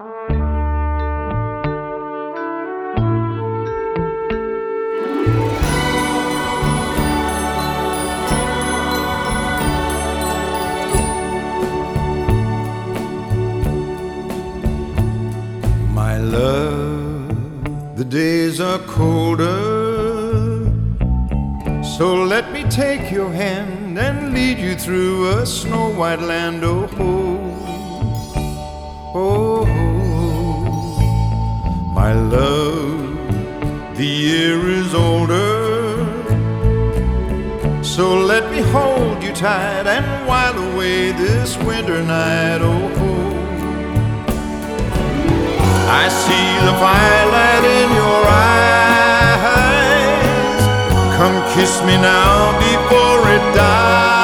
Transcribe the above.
My love, the days are colder, so let me take your hand and lead you through a snow-white land. Oh, oh, oh, my love, the year is older, so let me hold you tight and while away this winter night. Oh, I see the firelight in your eyes. Come kiss me now before it dies.